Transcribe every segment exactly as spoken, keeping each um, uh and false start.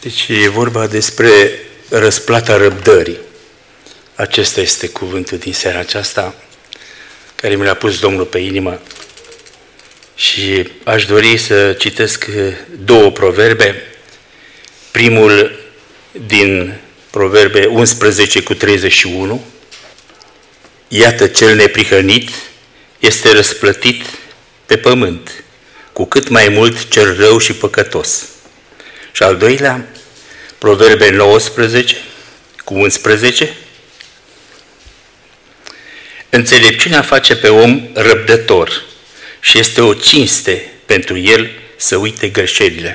Deci e vorba despre răsplata răbdării. Acesta este cuvântul din seara aceasta care mi l-a pus Domnul pe inimă și aș dori să citesc două proverbe. Primul din Proverbe unsprezece cu treizeci și unu. Iată, cel neprihănit este răsplătit pe pământ, cu cât mai mult cel rău și păcătos. Și al doilea, Proverbe nouăsprezece cu unsprezece. Înțelepciunea face pe om răbdător și este o cinste pentru el să uite greșelile.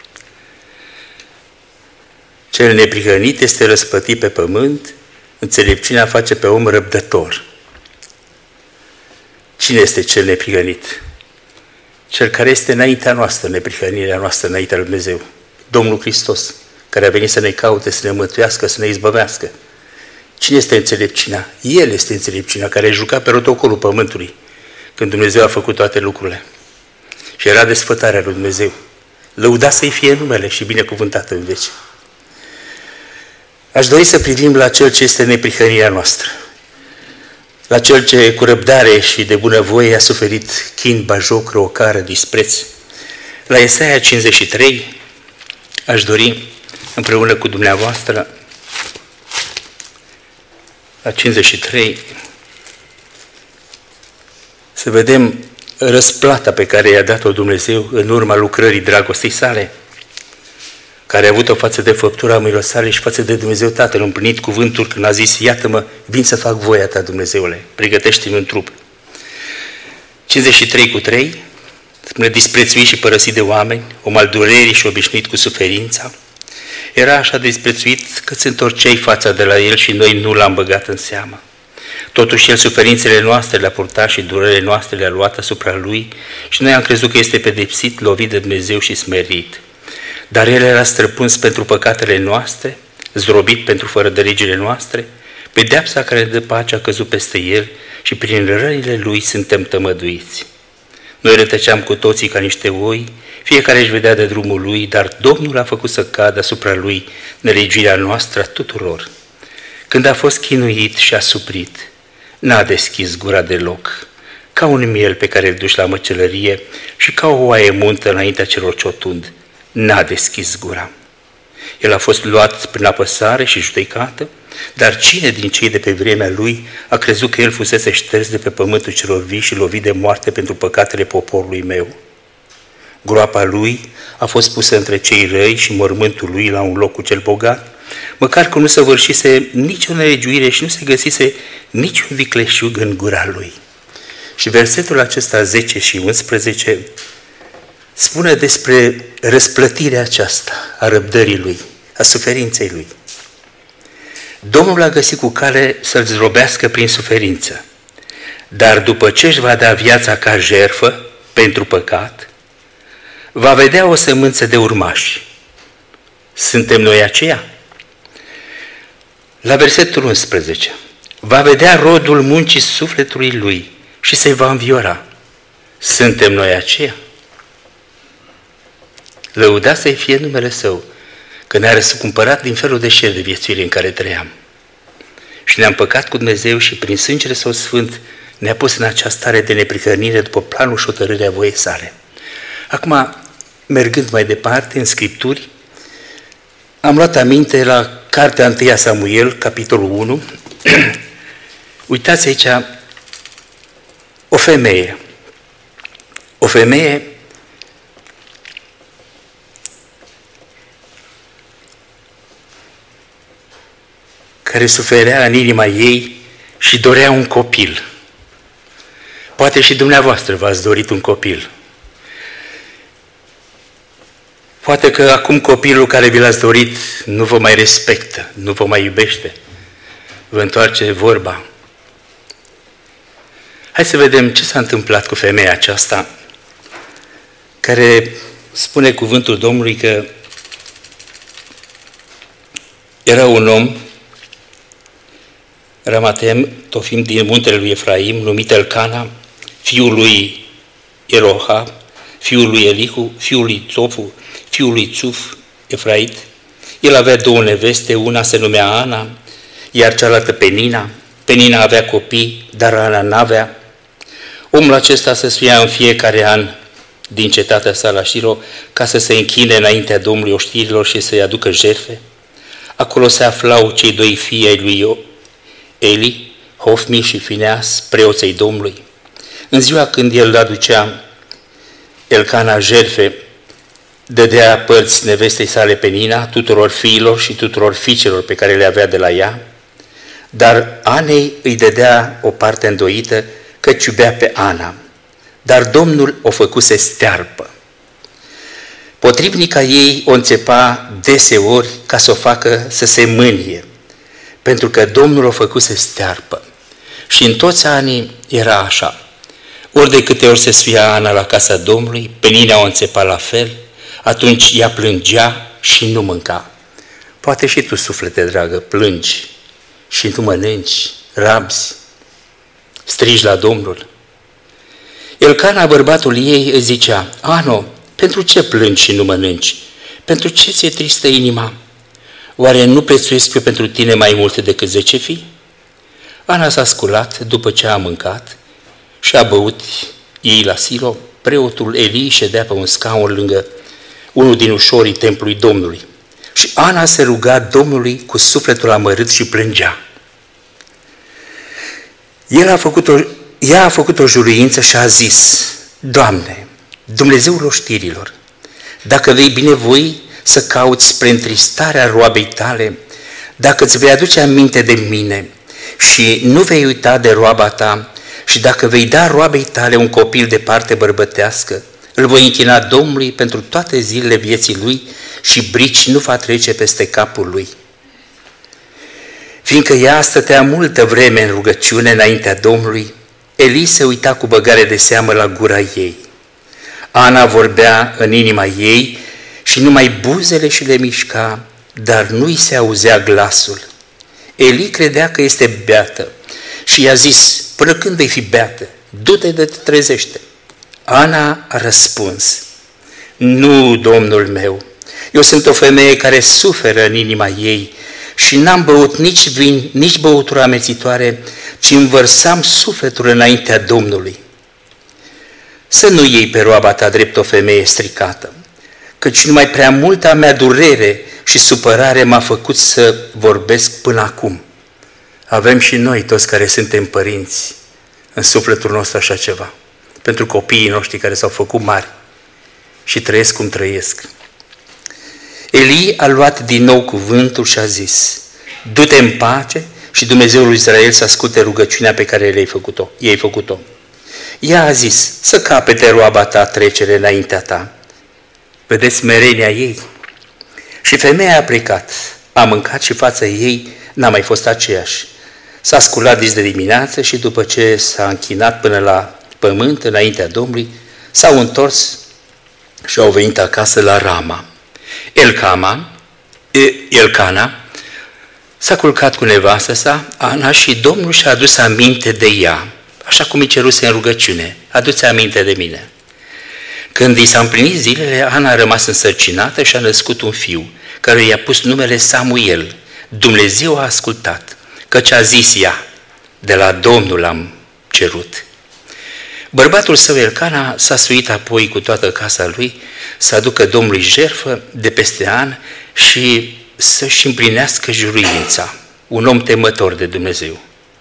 Cel neprihănit este răsplătit pe pământ, înțelepciunea face pe om răbdător. Cine este cel neprihănit? Cel care este înaintea noastră, neprihănirea noastră înaintea lui Dumnezeu. Domnul Hristos, care a venit să ne caute, să ne mântuiască, să ne izbăvească. Cine este înțelepciunea? El este înțelepciunea care a jucat pe rotocolul pământului când Dumnezeu a făcut toate lucrurile. Și era desfătarea lui Dumnezeu. Lăudat să-i fie numele și binecuvântat în veci. Aș dori să privim la Cel ce este neprihănirea noastră. La Cel ce cu răbdare și de bunăvoie a suferit chin, bajoc, ocară, dispreț. La Isaia cincizeci și trei aș dori împreună cu dumneavoastră la cincizeci și trei să vedem răsplata pe care i-a dat-o Dumnezeu în urma lucrării dragostei sale, care a avut-o față de făptura mâilor sale și față de Dumnezeu Tatăl, împlinit cuvântul când a zis: iată-mă, vin să fac voia ta, Dumnezeule, pregătește-mi un trup. cincizeci și trei cu trei spune: disprețuit și părăsit de oameni, om al durerii și obișnuit cu suferința. Era așa disprețuit că se întorceai fața de la el și noi nu l-am băgat în seamă. Totuși el suferințele noastre le-a purtat și durerile noastre le-a luat asupra lui și noi am crezut că este pedepsit, lovit de Dumnezeu și smerit. Dar el era străpuns pentru păcatele noastre, zdrobit pentru fără de legile noastre, pedeapsa care ne dă pace a căzut peste el și prin rările lui suntem tămăduiți. Noi rătăceam cu toții ca niște oi, fiecare își vedea de drumul lui, dar Domnul a făcut să cadă asupra lui nelegiuirea noastră a tuturor. Când a fost chinuit și asuprit, n-a deschis gura deloc, ca un miel pe care îl duci la măcelărie și ca o oaie muntă înaintea celor ce o tund, n-a deschis gura. El a fost luat prin apăsare și judecată, dar cine din cei de pe vremea lui a crezut că el fusese șters de pe pământul celor vii și lovit de moarte pentru păcatele poporului meu? Groapa lui a fost pusă între cei răi și mormântul lui la un loc cu cel bogat, măcar că nu săvârșise nicio nelegiuire și nu se găsise niciun vicleșug în gura lui. Și versetul acesta zece și unsprezece spune despre răsplătirea aceasta a răbdării lui, a suferinței lui. Domnul a găsit cu cale să-l zdrobească prin suferință, dar după ce își va da viața ca jertfă pentru păcat, va vedea o sămânță de urmași. Suntem noi aceia? La versetul unsprezece, va vedea rodul muncii sufletului lui și se va înviora. Suntem noi aceia? Lăudat să-i fie numele Său, că ne-a răscumpărat din felul de șer de viețuire în care trăiam. Și ne-am păcat cu Dumnezeu și prin sângele Său Sfânt ne-a pus în această stare de neprihănire după planul și hotărârea voiei sale. Acum, mergând mai departe în Scripturi, am luat aminte la cartea întâi Samuel, capitolul unu. Uitați aici o femeie. O femeie care suferea în inima ei și dorea un copil. Poate și dumneavoastră v-ați dorit un copil. Poate că acum copilul care vi l-ați dorit nu vă mai respectă, nu vă mai iubește. Vă întoarce vorba. Hai să vedem ce s-a întâmplat cu femeia aceasta, care spune cuvântul Domnului că era un om, Ramatem, Tofim, din muntele lui Efraim, numit Elcana, fiul lui Eroha, fiul lui Elihu, fiul lui Tofu, fiul lui Țuf, Efrait, El avea două neveste, una se numea Ana, iar cealaltă Penina. Penina avea copii, dar Ana n-avea. Omul acesta se suia în fiecare an din cetatea sa la Șilo ca să se închine înaintea Domnului oștirilor și să-i aducă jertfe. Acolo se aflau cei doi fii ai lui Eli, Hofni și Fineas, preoții Domnului. În ziua când el aducea Elcana jertfe, dădea părți nevestei sale Penina, tuturor fiilor și tuturor fiicelor pe care le avea de la ea, dar Anei îi dădea o parte îndoită, căci iubea pe Ana, dar Domnul o făcuse stearpă. Potrivnica ei o înțepa deseori ca să o facă să se mânie, pentru că Domnul o făcuse stearpă. Și în toți anii era așa. Ori de câte ori se suia Ana la casa Domnului, Penina o înțepa la fel, atunci ea plângea și nu mânca. Poate și tu, suflete dragă, plângi și nu mănânci, rabzi, strigi la Domnul. Elcana, bărbatul ei, îi zicea: Ano, pentru ce plângi și nu mănânci? Pentru ce ți-e tristă inima? Oare nu prețuiesc eu pentru tine mai mult decât zece fii? Ana s-a sculat după ce a mâncat și a băut ei la Silo. Preotul Eli ședea pe un scaun lângă unul din ușorii templului Domnului. Și Ana se ruga Domnului cu sufletul amărât și plângea. El a făcut o, ea a făcut o juruință și a zis: Doamne, Dumnezeul oștirilor, dacă vei binevoi să cauți spre întristarea roabei tale, dacă îți vei aduce aminte de mine și nu vei uita de roaba ta, și dacă vei da roabei tale un copil de parte bărbătească, îl voi închina Domnului pentru toate zilele vieții lui și brici nu va trece peste capul lui. Fiindcă ea stătea multă vreme în rugăciune înaintea Domnului, Eli se uita cu băgare de seamă la gura ei. Ana vorbea în inima ei și numai buzele și le mișca, dar nu-i se auzea glasul. Eli credea că este beată și i-a zis: până când vei fi beată? Du-te de te trezește. Ana a răspuns: nu, Domnul meu, eu sunt o femeie care suferă în inima ei și n-am băut nici vin, nici băutură amețitoare, ci îmi vărsam sufletul înaintea Domnului. Să nu iei pe roaba ta drept o femeie stricată, căci numai prea multa mea durere și supărare m-a făcut să vorbesc până acum. Avem și noi, toți care suntem părinți, în sufletul nostru așa ceva, pentru copiii noștri care s-au făcut mari și trăiesc cum trăiesc. Eli a luat din nou cuvântul și a zis: du-te în pace și Dumnezeul lui Israel să asculte rugăciunea pe care le-ai făcut-o, i-ai făcut-o. Ea a zis: să capete roaba ta trecere înaintea ta. Vedeți smerenia ei? Și femeia a plecat, a mâncat și fața ei n-a mai fost aceeași. S-a sculat dis de dimineață și după ce s-a închinat până la pământ înaintea Domnului, s-au întors și au venit acasă la Rama. Elcama, Elcana s-a culcat cu nevastă sa, Ana, și Domnul și-a adus aminte de ea, așa cum îi ceruse în rugăciune: adu-ți aminte de mine. Când i s-a împlinit zilele, Ana a rămas însărcinată și a născut un fiu, care i-a pus numele Samuel. Dumnezeu a ascultat, căci a zis ea: de la Domnul am cerut. Bărbatul său Elcana s-a suit apoi cu toată casa lui să aducă Domnului jertfă de peste an și să-și împlinească juruința, un om temător de Dumnezeu.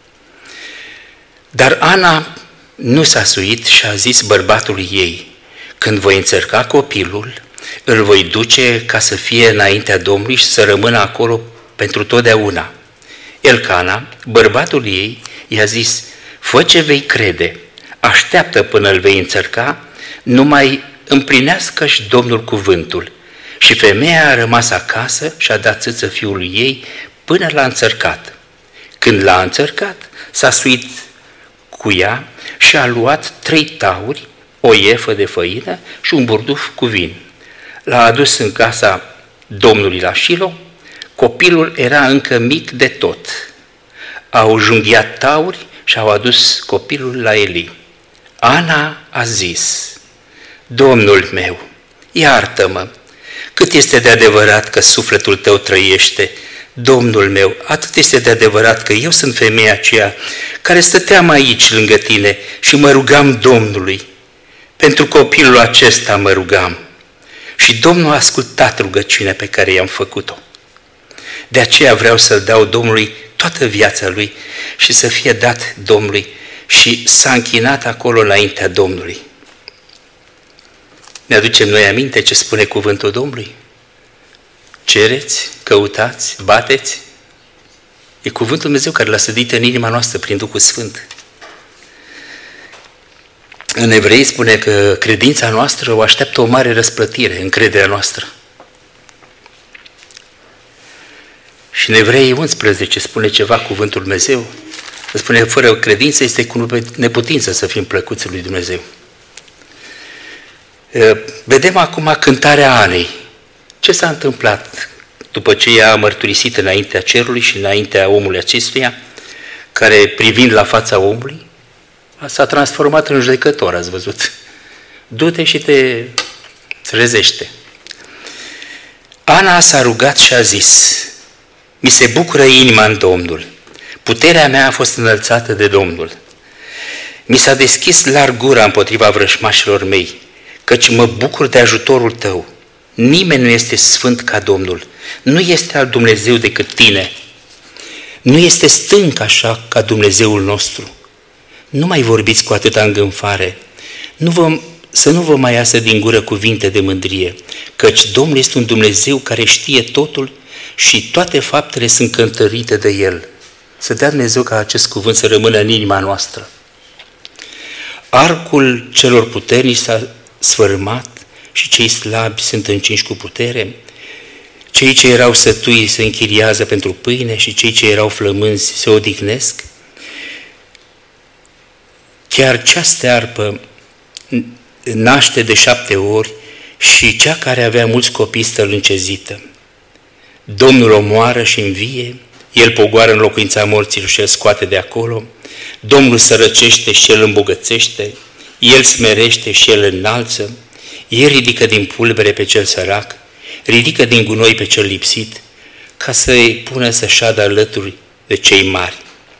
Dar Ana nu s-a suit și a zis bărbatului ei: când voi înțărca copilul, îl voi duce ca să fie înaintea Domnului și să rămână acolo pentru totdeauna. Elcana, bărbatul ei, i-a zis: fă ce vei crede, așteaptă până îl vei înțărca, numai împlinească-și Domnul cuvântul. Și femeia a rămas acasă și a dat țâță fiului ei până l-a înțărcat. Când l-a înțărcat, s-a suit cu ea și a luat trei tauri, o iefă de făină și un burduf cu vin. L-a adus în casa Domnului la Șilo. Copilul era încă mic de tot. Au junghiat tauri și au adus copilul la Eli. Ana a zis: Domnul meu, iartă-mă, Cât este de adevărat că sufletul tău trăiește, Domnul meu, atât este de adevărat că eu sunt femeia aceea care stăteam aici lângă tine și mă rugam Domnului. Pentru copilul acesta mă rugam. Și Domnul a ascultat rugăciunea pe care i-am făcut-o. De aceea vreau să-l dau Domnului toată viața lui și să fie dat Domnului. Și s-a închinat acolo înaintea Domnului. Ne aducem noi aminte ce spune cuvântul Domnului? Cereți, căutați, bateți. E cuvântul Dumnezeu care l-a sădit în inima noastră prin Duhul Sfânt. În Evrei spune că credința noastră o așteaptă o mare răsplătire, încrederea noastră. Și în Evrei unsprezece spune ceva cuvântul Dumnezeu. Spune, fără credință este cu neputință să fim plăcuți lui Dumnezeu. Vedem acum cântarea Anei. Ce s-a întâmplat după ce ea a mărturisit înaintea cerului și înaintea omului acestuia, care privind la fața omului, s-a transformat în judecător, ați văzut? Du-te și te trezește. Ana s-a rugat și a zis, mi se bucură inima în Domnul, puterea mea a fost înălțată de Domnul. Mi s-a deschis larg gura împotriva vrășmașilor mei, căci mă bucur de ajutorul tău. Nimeni nu este sfânt ca Domnul, nu este al Dumnezeu decât tine. Nu este stânc așa ca Dumnezeul nostru. Nu mai vorbiți cu atâta îngânfare, nu vă, să nu vă mai iasă din gură cuvinte de mândrie, căci Domnul este un Dumnezeu care știe totul și toate faptele sunt cântărite de El. Să dea Dumnezeu ca acest cuvânt să rămână în inima noastră. Arcul celor puternici s-a sfărâmat și cei slabi sunt încinși cu putere. Cei ce erau sătui se închiriază pentru pâine și cei ce erau flămânzi se odihnesc. Chiar cea stearpă naște de șapte ori și cea care avea mulți copii stă lâncezită. Domnul omoară și învie, El pogoară în locuința morților și El scoate de acolo. Domnul sărăcește și El îmbogățește, El smerește și El înalță, El ridică din pulbere pe cel sărac, ridică din gunoi pe cel lipsit, ca să-i pună să șadă alături de cei mari.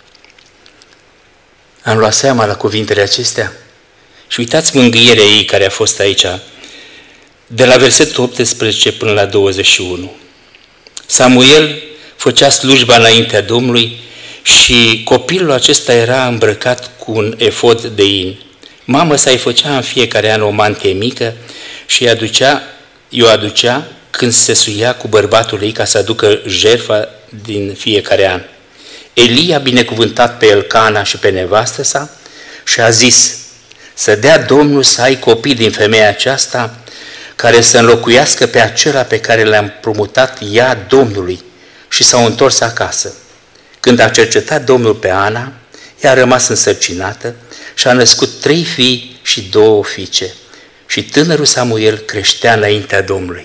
Am luat seama la cuvintele acestea și uitați mângâierea ei care a fost aici, de la versetul optsprezece până la douăzeci și unu. Samuel făcea slujba înaintea Domnului și copilul acesta era îmbrăcat cu un efod de in. Mama sa îi făcea în fiecare an o mantie mică și îi aducea, i-o aducea când se suia cu bărbatul ei ca să aducă jertfa din fiecare an. Eli a binecuvântat pe Elcana și pe nevastă sa și a zis, să dea Domnul să ai copii din femeia aceasta care să înlocuiască pe acela pe care le-a împrumutat ea Domnului, și s-au întors acasă. Când a cercetat Domnul pe Ana, ea a rămas însărcinată și a născut trei fii și două fiice. Și tânărul Samuel creștea înaintea Domnului.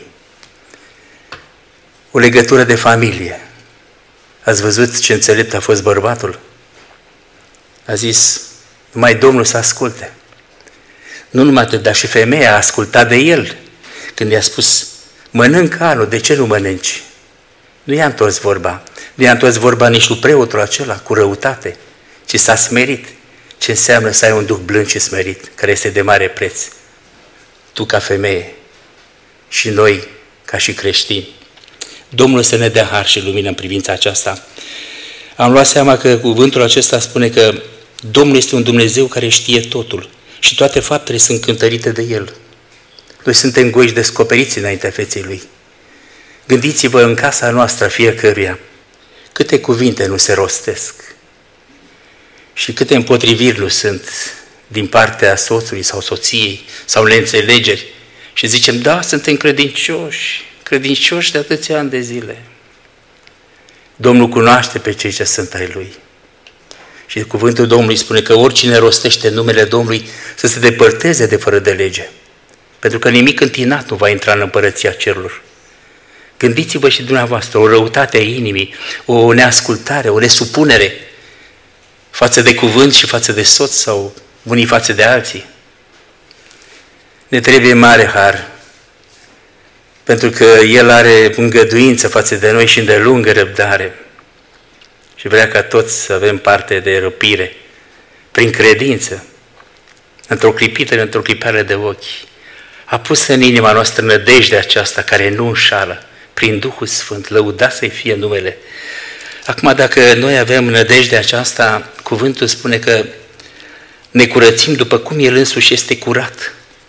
O legătură de familie. Ați văzut ce înțelept a fost bărbatul? A zis, numai Domnul să asculte. Nu numai atât, dar și femeia a ascultat de el. Când i-a spus, mănâncă anul, de ce nu mănânci? Nu i-a întors vorba. Nu i-a întors vorba nici cu preotul acela, cu răutate, ci s-a smerit. Ce înseamnă să ai un duh blând și smerit, care este de mare preț. Tu ca femeie și noi ca și creștini. Domnul să ne dea har și lumină în privința aceasta. Am luat seama că cuvântul acesta spune că Domnul este un Dumnezeu care știe totul și toate faptele sunt cântărite de El. Noi suntem goiși descoperiți înaintea feței Lui. Gândiți-vă în casa noastră fiecăruia câte cuvinte nu se rostesc și câte împotriviri nu sunt din partea soțului sau soției sau neînțelegeri și zicem, da, suntem credincioși, credincioși de atâția ani de zile. Domnul cunoaște pe cei ce sunt ai Lui. Și cuvântul Domnului spune că oricine rostește numele Domnului să se depărteze de fără de lege, pentru că nimic întinat nu va intra în împărăția cerurilor. Gândiți-vă și dumneavoastră o răutate a inimii, o neascultare, o nesupunere față de cuvânt și față de soț sau unii față de alții. Ne trebuie mare har pentru că El are îngăduință față de noi și îndelungă răbdare și vrea ca toți să avem parte de răpire prin credință, într-o clipită, într-o clipare de ochi. A pus în inima noastră nădejdea aceasta care nu înșală, prin Duhul Sfânt, lăudat să-i fie numele. Acum, dacă noi avem nădejdea aceasta, cuvântul spune că ne curățim după cum El însuși este curat.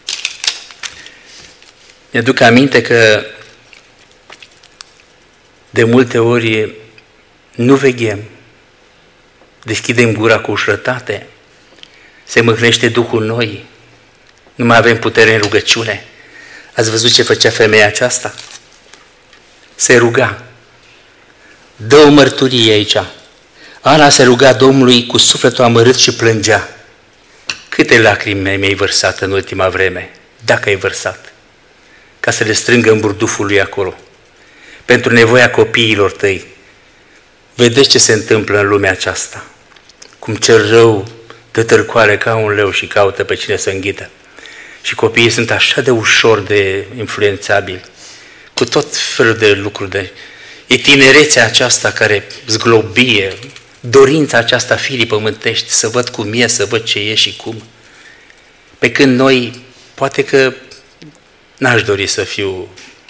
Mi-aduc aminte că de multe ori nu veghem, deschidem gura cu ușurătate, se mâhnește Duhul noi, nu mai avem putere în rugăciune. Ați văzut ce făcea femeia aceasta? Se ruga. Dă o mărturie aici. Ana se ruga Domnului cu sufletul amărât și plângea. Câte lacrimi mi-ai vărsat în ultima vreme, dacă ai vărsat, ca să le strângă în burduful lui acolo, pentru nevoia copiilor tăi. Vedeți ce se întâmplă în lumea aceasta, cum cel rău dă târcoale ca un leu și caută pe cine să înghită. Și copiii sunt așa de ușor de influențabili, cu tot felul de lucruri. De... E tinerețea aceasta care zglobie, dorința aceasta firii pământești, să văd cum e, să văd ce e și cum. Pe când noi, poate că n-aș dori să fiu,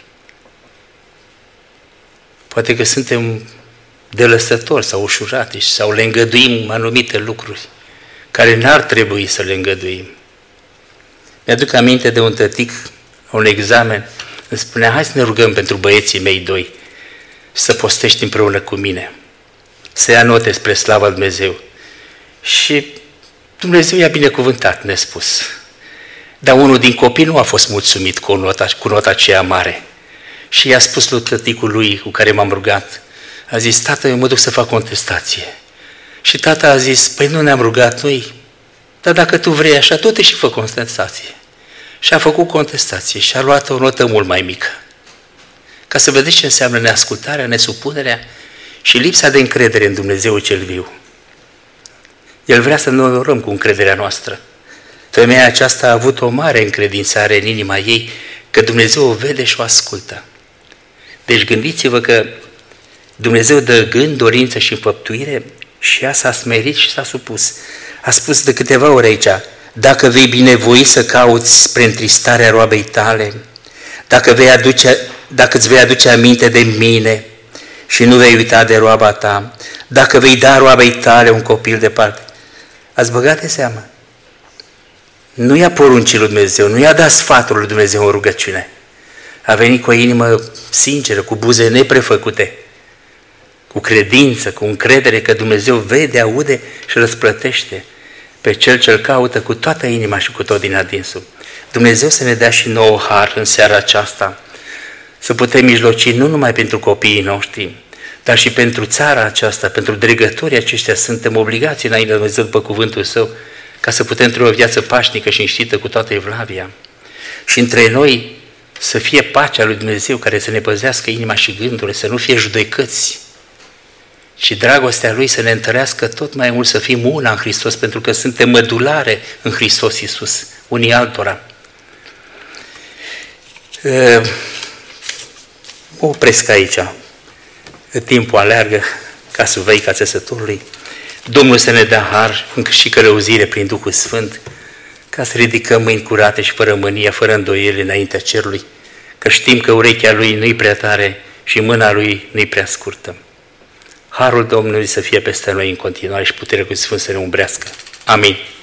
poate că suntem delăsători sau ușurati sau le îngăduim anumite lucruri care n-ar trebui să le îngăduim. Mi-aduc aminte de un tătic, un examen, îmi spunea, hai să ne rugăm pentru băieții mei doi să postești împreună cu mine, să ia note spre slava lui Dumnezeu. Și Dumnezeu i-a binecuvântat, ne-a spus. Dar unul din copii nu a fost mulțumit cu nota, cu nota aceea mare. Și i-a spus lui tăticul lui cu care m-am rugat, a zis, tată, eu mă duc să fac contestație. Și tata a zis, păi nu ne-am rugat noi, dar dacă tu vrei așa, du-te și fă contestație. Și a făcut contestație și a luat o notă mult mai mică. Ca să vedeți ce înseamnă neascultarea, nesupunerea și lipsa de încredere în Dumnezeu cel viu. El vrea să ne onorăm cu încrederea noastră. Femeia aceasta a avut o mare încredințare în inima ei că Dumnezeu o vede și o ascultă. Deci gândiți-vă că Dumnezeu dă gând, dorință și înfăptuire și ea s-a smerit și s-a supus. A spus de câteva ori aici, dacă vei binevoi să cauți spre întristarea roabei tale, dacă, vei aduce, dacă îți vei aduce aminte de mine și nu vei uita de roaba ta, dacă vei da roabei tale un copil departe. Ați băgat de seamă? Nu i-a poruncit lui Dumnezeu, nu i-a dat sfatul lui Dumnezeu în rugăciune. A venit cu o inimă sinceră, cu buze neprefăcute, cu credință, cu încredere că Dumnezeu vede, aude și răsplătește pe cel ce-L caută cu toată inima și cu tot din adinsul. Dumnezeu să ne dea și nouă har în seara aceasta, să putem mijloci nu numai pentru copiii noștri, dar și pentru țara aceasta, pentru dregătorii aceștia. Suntem obligați înainte de Dumnezeu după cuvântul Său, ca să putem trăi o viață pașnică și înștită cu toată evlavia. Și între noi să fie pacea lui Dumnezeu care să ne păzească inima și gândurile, să nu fie judecăți, și dragostea Lui să ne întărească tot mai mult, să fim una în Hristos, pentru că suntem mădulare în Hristos Iisus, unii altora. Mă opresc aici, timpul aleargă ca să vei ca țesătorului. Domnul să ne dea har și călăuzire prin Duhul Sfânt, ca să ridicăm mâini curate și fără mânie, fără îndoieli înaintea cerului, că știm că urechea Lui nu-i prea tare și mâna Lui nu-i prea scurtă. Harul Domnului să fie peste noi în continuare și puterea Lui Sfânt să ne umbrească. Amin.